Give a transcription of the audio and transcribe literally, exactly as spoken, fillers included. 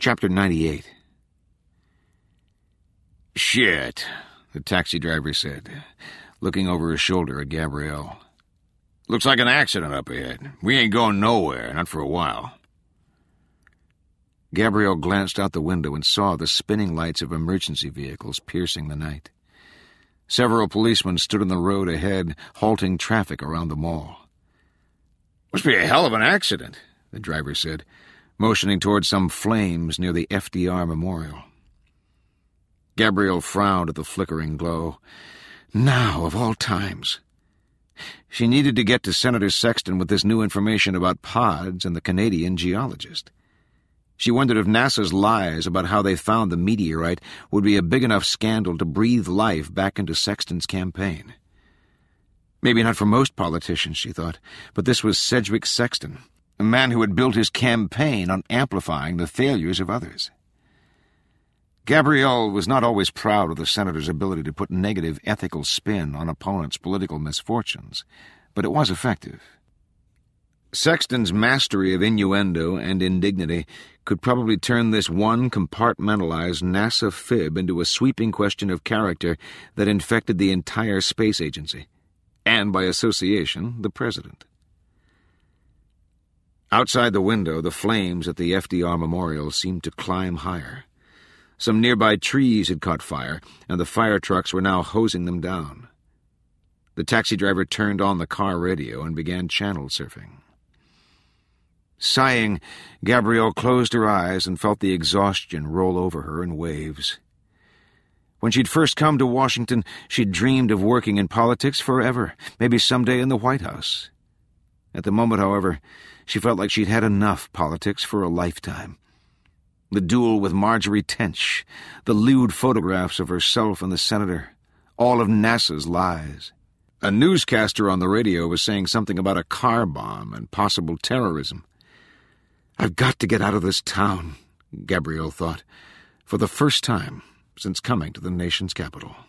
Chapter ninety-eight. "Shit," the taxi driver said, looking over his shoulder at Gabrielle. "Looks like an accident up ahead. We ain't going nowhere, not for a while." Gabrielle glanced out the window and saw the spinning lights of emergency vehicles piercing the night. Several policemen stood on the road ahead, halting traffic around the mall. "Must be a hell of an accident," the driver said, motioning toward some flames near the F D R Memorial. Gabrielle frowned at the flickering glow. Now, of all times. She needed to get to Senator Sexton with this new information about pods and the Canadian geologist. She wondered if NASA's lies about how they found the meteorite would be a big enough scandal to breathe life back into Sexton's campaign. Maybe not for most politicians, she thought, but this was Sedgwick Sexton, a man who had built his campaign on amplifying the failures of others. Gabrielle was not always proud of the senator's ability to put negative ethical spin on opponents' political misfortunes, but it was effective. Sexton's mastery of innuendo and indignity could probably turn this one compartmentalized NASA fib into a sweeping question of character that infected the entire space agency, and by association, the president. Outside the window, the flames at the F D R Memorial seemed to climb higher. Some nearby trees had caught fire, and the fire trucks were now hosing them down. The taxi driver turned on the car radio and began channel surfing. Sighing, Gabrielle closed her eyes and felt the exhaustion roll over her in waves. When she'd first come to Washington, she'd dreamed of working in politics forever, maybe someday in the White House. At the moment, however, she felt like she'd had enough politics for a lifetime. The duel with Marjorie Tench, the lewd photographs of herself and the senator, all of NASA's lies. A newscaster on the radio was saying something about a car bomb and possible terrorism. I've got to get out of this town, Gabrielle thought, for the first time since coming to the nation's capital.